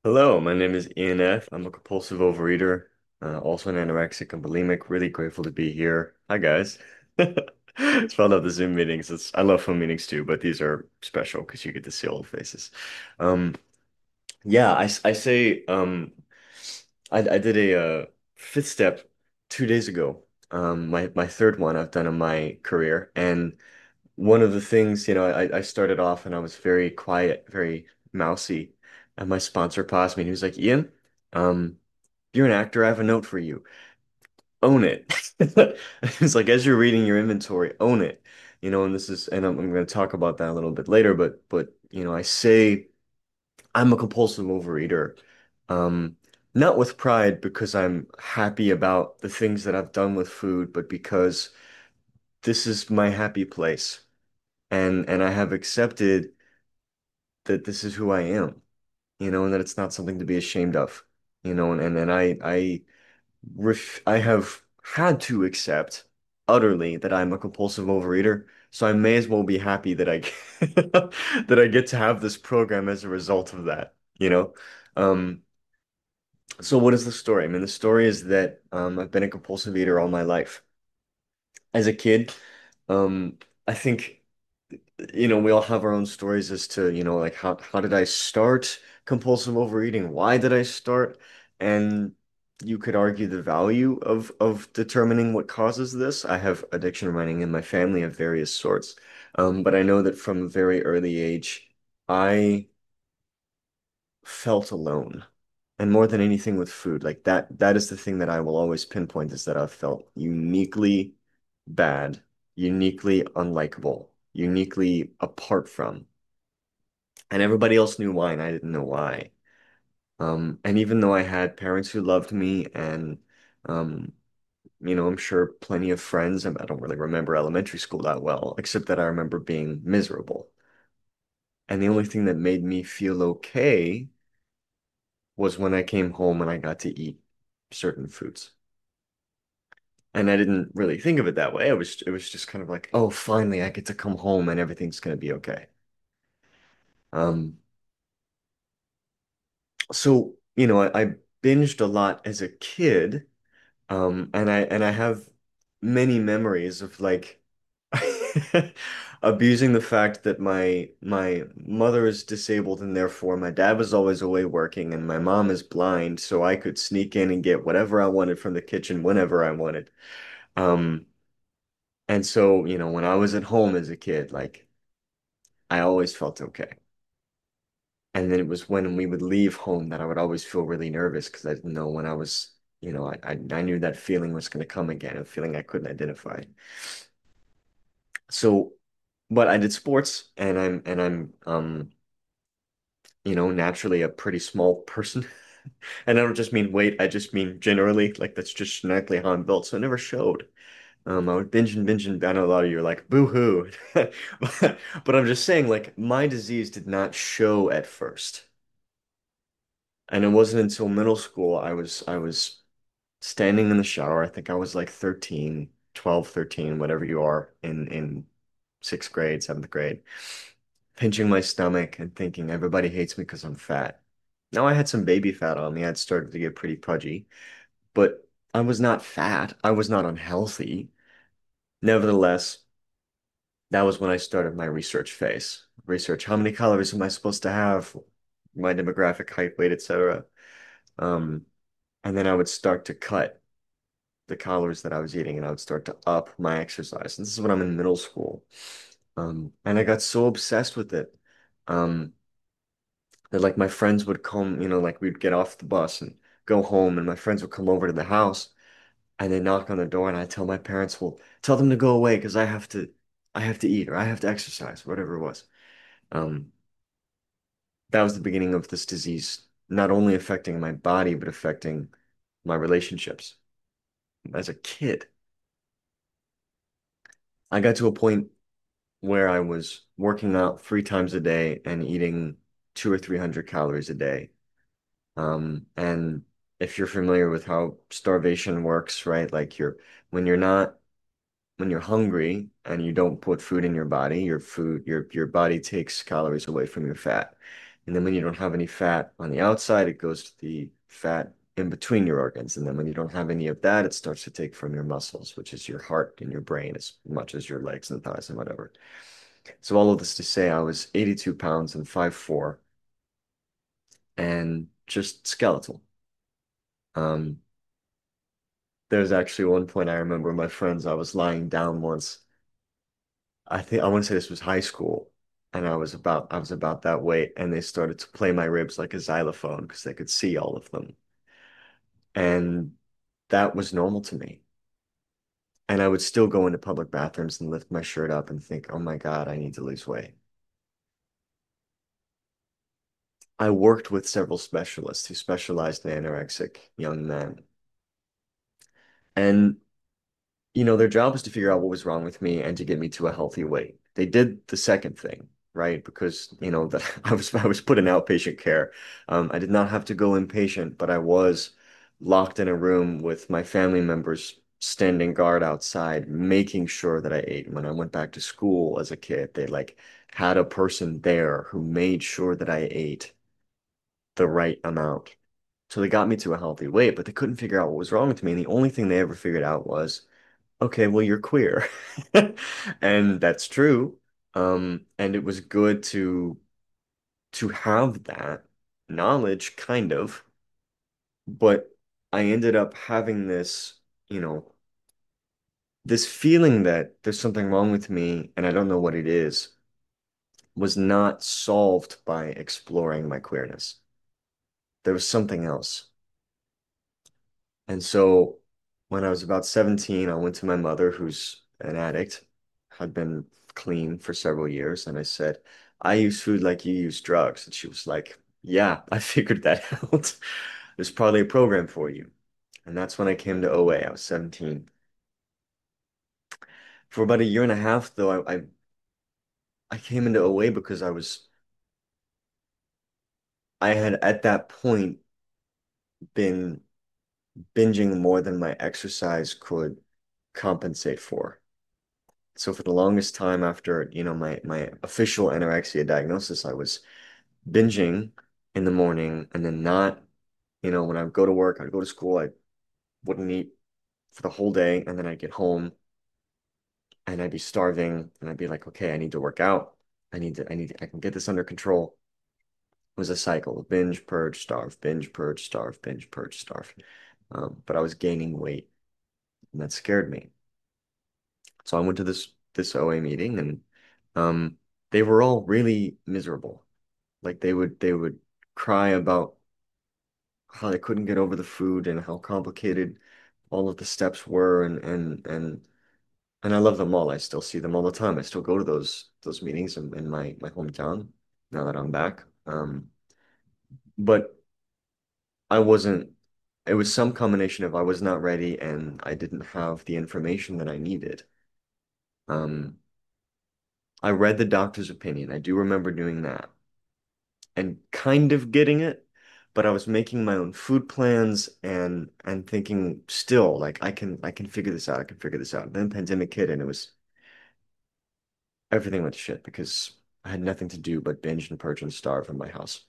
Hello, my name is Ian F. I'm a compulsive overeater, also an anorexic and bulimic. Really grateful to be here. Hi, guys. It's fun of the Zoom meetings. I love phone meetings too, but these are special because you get to see all the faces. Um, yeah, I say I did a fifth step 2 days ago. My third one I've done in my career, and one of the things, I started off and I was very quiet, very mousy, and my sponsor paused me and he was like, Ian, um, you're an actor. I have a note for you. Own it. It's like as you're reading your inventory, own it. And I'm going to talk about that a little bit later, but I say I'm a compulsive overeater. Um, Not with pride because I'm happy about the things that I've done with food, but because this is my happy place. And I have accepted that this is who I am, and that it's not something to be ashamed of, and I have had to accept utterly that I'm a compulsive overeater, so I may as well be happy that I that I get to have this program as a result of that, you know? Um, so what is the story? I mean, the story is that I've been a compulsive eater all my life. As a kid, um, I think we all have our own stories as to, like how did I start compulsive overeating? Why did I start? And you could argue the value of determining what causes this. I have addiction running in my family of various sorts. But I know that from a very early age, I felt alone. And more than anything with food, like that is the thing that I will always pinpoint is that I've felt uniquely bad, uniquely unlikable, uniquely apart from. And everybody else knew why, and I didn't know why. And even though I had parents who loved me and um, I'm sure plenty of friends, I don't really remember elementary school that well, except that I remember being miserable. And the only thing that made me feel okay was when I came home and I got to eat certain foods. And I didn't really think of it that way. It was just kind of like, oh, finally I get to come home and everything's gonna be okay. Um, so I binged a lot as a kid, and I have many memories of like abusing the fact that my mother is disabled and therefore my dad was always away working and my mom is blind, so I could sneak in and get whatever I wanted from the kitchen whenever I wanted. Um, And so, when I was at home as a kid, like I always felt okay. And then it was when we would leave home that I would always feel really nervous because I didn't know when I was, I knew that feeling was going to come again, a feeling I couldn't identify. So, but I did sports and I'm naturally a pretty small person. And I don't just mean weight, I just mean generally, like that's just genetically how I'm built. So it never showed. I would binge and binge and I know a lot of you are like, boo-hoo. But I'm just saying, like, my disease did not show at first. And it wasn't until middle school I was standing in the shower. I think I was like 13, 12, 13, whatever you are in sixth grade, seventh grade, pinching my stomach and thinking everybody hates me because I'm fat. Now I had some baby fat on me. I'd started to get pretty pudgy, but I was not fat. I was not unhealthy. Nevertheless, that was when I started my research phase. Research, how many calories am I supposed to have? My demographic, height, weight, etc. Um, and then I would start to cut the calories that I was eating and I would start to up my exercise. And this is when I'm in middle school. And I got so obsessed with it, um, that like my friends would come, like we'd get off the bus and go home and my friends would come over to the house and they knock on the door and I tell my parents, well, tell them to go away because I have to eat or I have to exercise, whatever it was. Um, that was the beginning of this disease, not only affecting my body, but affecting my relationships. As a kid, I got to a point where I was working out 3 times a day and eating 200 or 300 calories a day. And if you're familiar with how starvation works, right? Like when you're not when you're hungry and you don't put food in your body, your body takes calories away from your fat. And then when you don't have any fat on the outside, it goes to the fat in between your organs. And then when you don't have any of that, it starts to take from your muscles, which is your heart and your brain as much as your legs and thighs and whatever. So all of this to say I was 82 pounds and 5'4" and just skeletal. Um, there's actually one point I remember my friends, I was lying down once. I think I want to say this was high school, and I was about that weight, and they started to play my ribs like a xylophone because they could see all of them. And that was normal to me. And I would still go into public bathrooms and lift my shirt up and think, oh my God, I need to lose weight. I worked with several specialists who specialized in anorexic young men. And their job was to figure out what was wrong with me and to get me to a healthy weight. They did the second thing, right? Because, that I was put in outpatient care. I did not have to go inpatient, but I was locked in a room with my family members standing guard outside, making sure that I ate. When I went back to school as a kid, they like had a person there who made sure that I ate the right amount. So they got me to a healthy weight, but they couldn't figure out what was wrong with me. And the only thing they ever figured out was okay, well, you're queer. And that's true. And it was good to have that knowledge, kind of, but I ended up having you know, this feeling that there's something wrong with me and I don't know what it is, was not solved by exploring my queerness. There was something else. And so when I was about 17, I went to my mother, who's an addict, had been clean for several years, and I said, I use food like you use drugs. And she was like, yeah, I figured that out. There's probably a program for you. And that's when I came to OA. I was 17. For about a year and a half, though, I came into OA because I had at that point been binging more than my exercise could compensate for. So for the longest time after, my official anorexia diagnosis, I was binging in the morning and then not, when I would go to work, I'd go to school, I wouldn't eat for the whole day, and then I'd get home and I'd be starving and I'd be like, okay, I need to work out. I can get this under control. It was a cycle of binge, purge, starve, binge, purge, starve, binge, purge, starve. But I was gaining weight and that scared me. So I went to this OA meeting and um, they were all really miserable. Like they would cry about how they couldn't get over the food and how complicated all of the steps were and I love them all. I still see them all the time. I still go to those meetings in my hometown now that I'm back. But I wasn't it was some combination of I was not ready and I didn't have the information that I needed. Um, I read the doctor's opinion. I do remember doing that and kind of getting it, but I was making my own food plans and thinking still like I can figure this out. I can figure this out. Then pandemic hit and it was everything went to shit because I had nothing to do but binge and purge and starve in my house.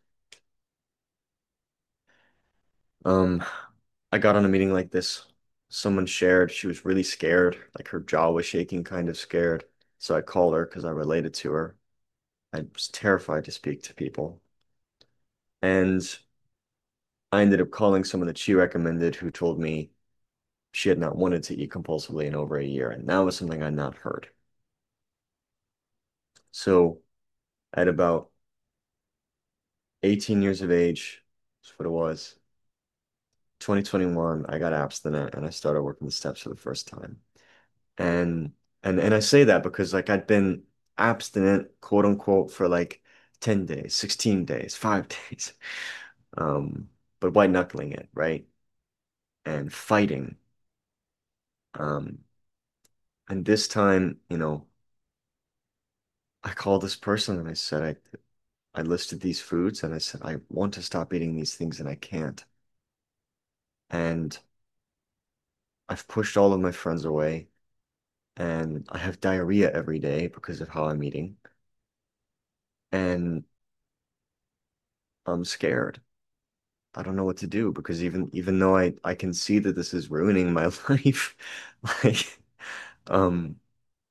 Um, I got on a meeting like this. Someone shared she was really scared, like her jaw was shaking, kind of scared. So I called her because I related to her. I was terrified to speak to people. And I ended up calling someone that she recommended who told me she had not wanted to eat compulsively in over a year, and that was something I'd not heard. So at about 18 years of age, that's what it was, 2021, I got abstinent and I started working the steps for the first time. And and I say that because like I'd been abstinent, quote unquote, for like 10 days, 16 days, 5 days. Um, but white knuckling it, right? And fighting. Um, and this time, I called this person and I said I listed these foods and I said, I want to stop eating these things and I can't. And I've pushed all of my friends away and I have diarrhea every day because of how I'm eating. And I'm scared. I don't know what to do because even though I can see that this is ruining my life, like um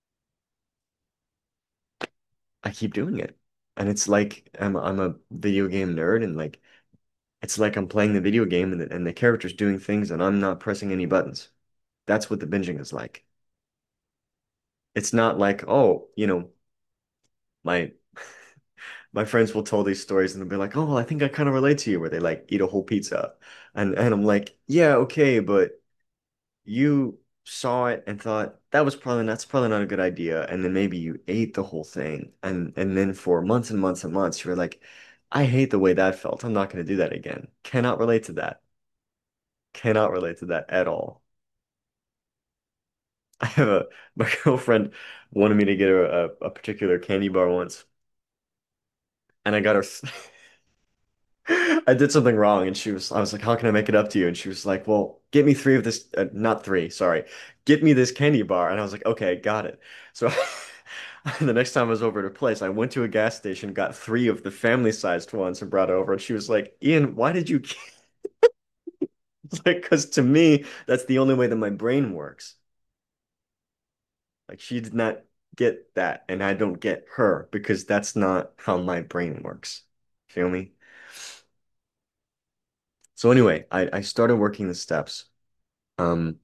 I keep doing it. And it's like I'm a video game nerd and like it's like I'm playing the video game and the character's doing things and I'm not pressing any buttons. That's what the binging is like. It's not like, oh, my my friends will tell these stories and they'll be like, oh, well, I think I kind of relate to you where they like eat a whole pizza. And I'm like, yeah, okay, but you saw it and thought that's probably not a good idea. And then maybe you ate the whole thing. And then for months and months and months, you were like, I hate the way that felt. I'm not going to do that again. Cannot relate to that. Cannot relate to that at all. I have my girlfriend wanted me to get her a particular candy bar once, and I got her. I did something wrong, and I was like, "How can I make it up to you?" And she was like, "Well, get me three of this, not three, sorry, get me this candy bar." And I was like, "Okay, got it." So the next time I was over at her place, I went to a gas station, got three of the family-sized ones, and brought it over. And she was like, "Ian, why did you?" It's like, because to me, that's the only way that my brain works. Like she did not get that, and I don't get her because that's not how my brain works. Feel me? So anyway, I started working the steps. Um,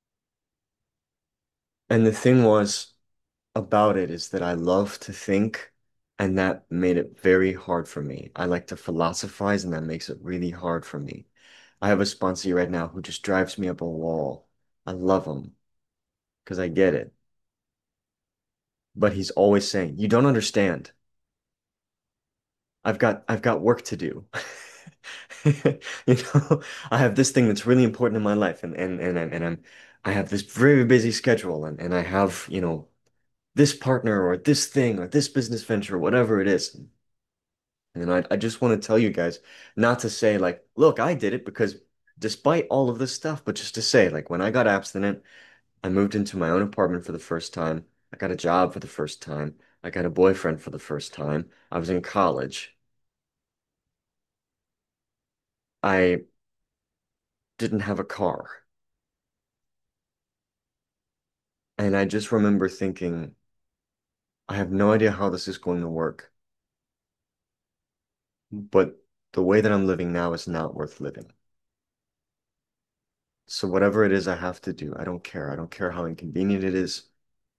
and the thing was about it is that I love to think, and that made it very hard for me. I like to philosophize, and that makes it really hard for me. I have a sponsor right now who just drives me up a wall. I love him because I get it, but he's always saying, "You don't understand. I've got work to do." You know, I have this thing that's really important in my life I have this very busy schedule and I have, this partner or this thing or this business venture, whatever it is. And I just want to tell you guys not to say like, look, I did it because despite all of this stuff, but just to say like when I got abstinent, I moved into my own apartment for the first time. I got a job for the first time. I got a boyfriend for the first time. I was in college. I didn't have a car. And I just remember thinking, I have no idea how this is going to work, but the way that I'm living now is not worth living. So whatever it is I have to do, I don't care. I don't care how inconvenient it is.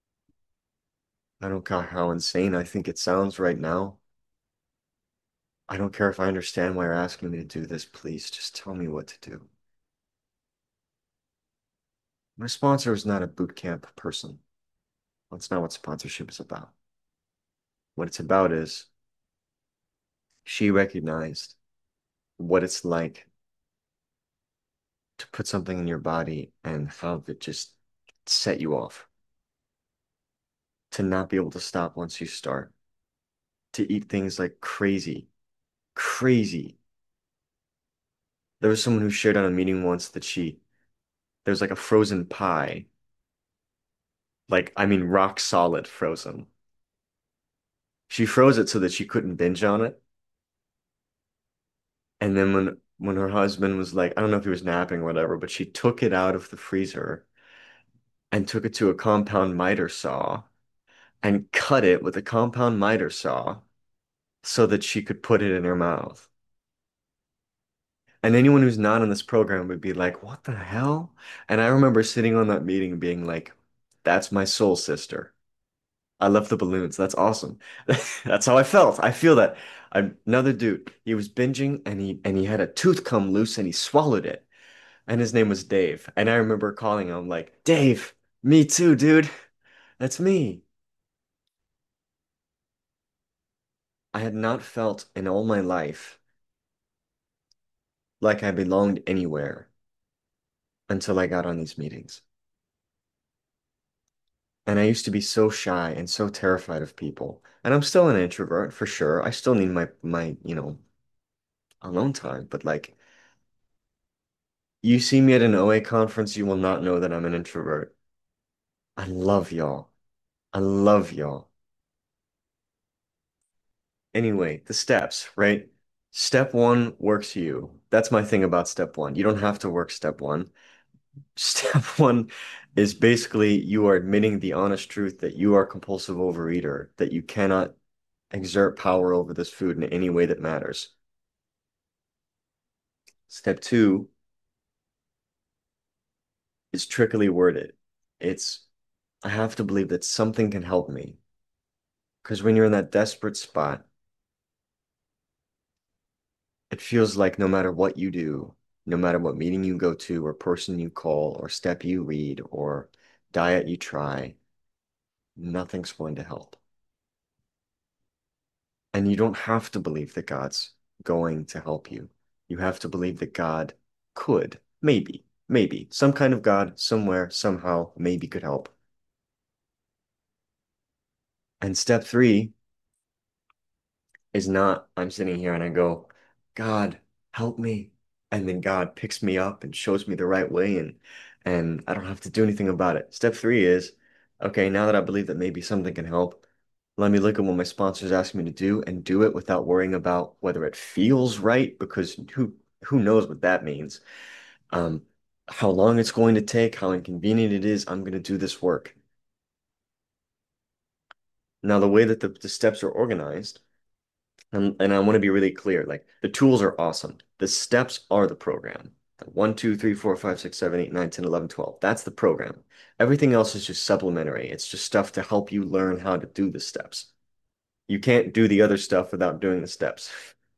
I don't care how insane I think it sounds right now. I don't care if I understand why you're asking me to do this. Please just tell me what to do. My sponsor is not a boot camp person. That's not what sponsorship is about. What it's about is she recognized what it's like to put something in your body and how it just set you off, to not be able to stop once you start, to eat things like crazy, crazy. There was someone who shared on a meeting once that there was like a frozen pie, like, I mean, rock solid frozen. She froze it so that she couldn't binge on it. And then when her husband was like, I don't know if he was napping or whatever, but she took it out of the freezer and took it to a compound miter saw and cut it with a compound miter saw so that she could put it in her mouth. And anyone who's not in this program would be like, what the hell? And I remember sitting on that meeting being like, that's my soul sister. I left the balloons. That's awesome. That's how I felt. I feel that. Another dude, he was binging and he had a tooth come loose and he swallowed it. And his name was Dave. And I remember calling him like, Dave, me too, dude. That's me. I had not felt in all my life like I belonged anywhere until I got on these meetings. And I used to be so shy and so terrified of people. And I'm still an introvert for sure. I still need my, alone time. But like you see me at an OA conference, you will not know that I'm an introvert. I love y'all. I love y'all. Anyway, the steps, right? Step one works you. That's my thing about step one. You don't have to work step one. Step one is basically you are admitting the honest truth that you are a compulsive overeater, that you cannot exert power over this food in any way that matters. Step two is trickily worded. It's, I have to believe that something can help me. Because when you're in that desperate spot, it feels like no matter what you do, no matter what meeting you go to, or person you call, or step you read, or diet you try, nothing's going to help. And you don't have to believe that God's going to help you. You have to believe that God could, maybe, some kind of God somewhere, somehow, maybe could help. And step three is not, I'm sitting here and I go, God, help me. And then God picks me up and shows me the right way and I don't have to do anything about it. Step three is, okay, now that I believe that maybe something can help, let me look at what my sponsors ask me to do and do it without worrying about whether it feels right, because who knows what that means. Um, how long it's going to take, how inconvenient it is, I'm going to do this work. Now, the way that the steps are organized, and I want to be really clear, like the tools are awesome. The steps are the program. The 1, 2, 3, 4, 5, 6, 7, 8, 9, 10, 11, 12. That's the program. Everything else is just supplementary. It's just stuff to help you learn how to do the steps. You can't do the other stuff without doing the steps.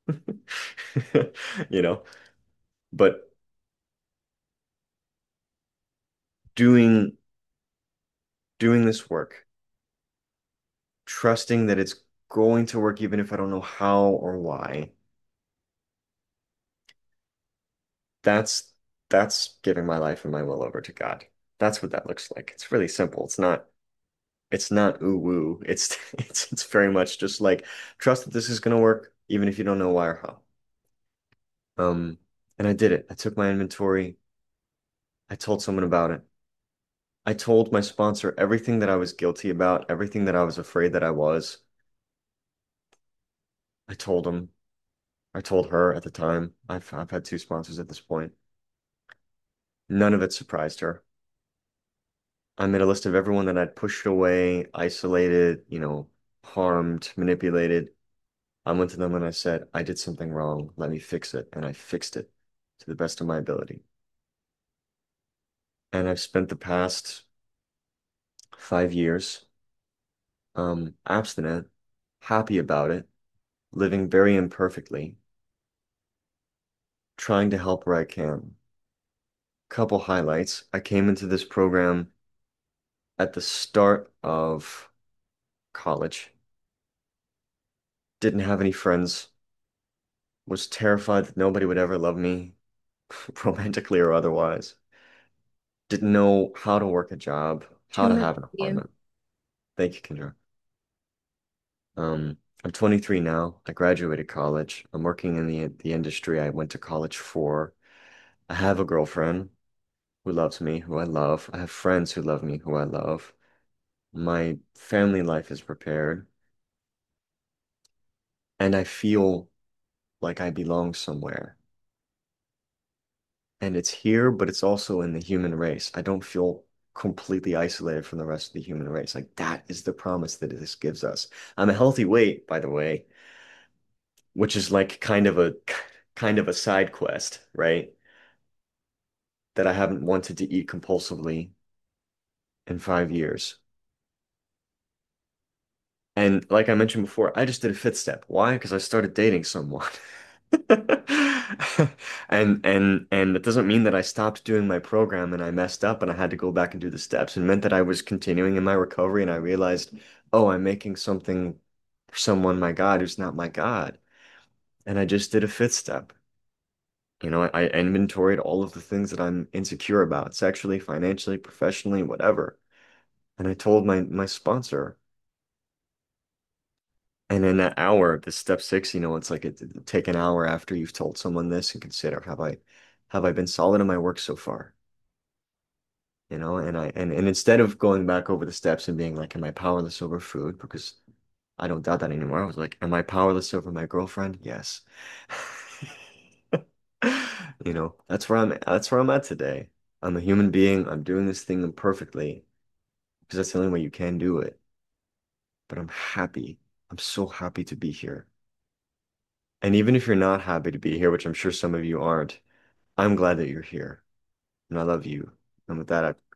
You know, but doing doing this work, trusting that it's going to work even if I don't know how or why, that's that's giving my life and my will over to God. That's what that looks like. It's really simple. It's not ooh woo. It's very much just like trust that this is gonna work even if you don't know why or how. Um, and I did it. I took my inventory. I told someone about it. I told my sponsor everything that I was guilty about, everything that I was afraid that I was. I told him. I told her at the time. I've had two sponsors at this point. None of it surprised her. I made a list of everyone that I'd pushed away, isolated, harmed, manipulated. I went to them and I said, I did something wrong. Let me fix it. And I fixed it to the best of my ability. And I've spent the past 5 years abstinent, happy about it, living very imperfectly, trying to help where I can. Couple highlights. I came into this program at the start of college, didn't have any friends, was terrified that nobody would ever love me, romantically or otherwise. Didn't know how to work a job, how to Commend have an you. apartment. Thank you, Kendra. I'm 23 now. I graduated college. I'm working in the industry I went to college for. I have a girlfriend who loves me, who I love. I have friends who love me, who I love. My family life is prepared, and I feel like I belong somewhere. And it's here, but it's also in the human race. I don't feel completely isolated from the rest of the human race. Like that is the promise that this gives us. I'm a healthy weight, by the way, which is like kind of a side quest, right? That I haven't wanted to eat compulsively in 5 years. And like I mentioned before, I just did a fifth step. Why? Because I started dating someone. And it doesn't mean that I stopped doing my program and I messed up and I had to go back and do the steps. It meant that I was continuing in my recovery and I realized, oh, I'm making something for someone my God who's not my God. And I just did a fifth step. I inventoried all of the things that I'm insecure about, sexually, financially, professionally, whatever. And I told my sponsor. And in that hour, the step six, it's like it take an hour after you've told someone this and consider, have I been solid in my work so far? And instead of going back over the steps and being like, am I powerless over food? Because I don't doubt that anymore. I was like, am I powerless over my girlfriend? Yes. That's where I'm at today. I'm a human being. I'm doing this thing imperfectly because that's the only way you can do it. But I'm happy. I'm so happy to be here. And even if you're not happy to be here, which I'm sure some of you aren't, I'm glad that you're here. And I love you. And with that, I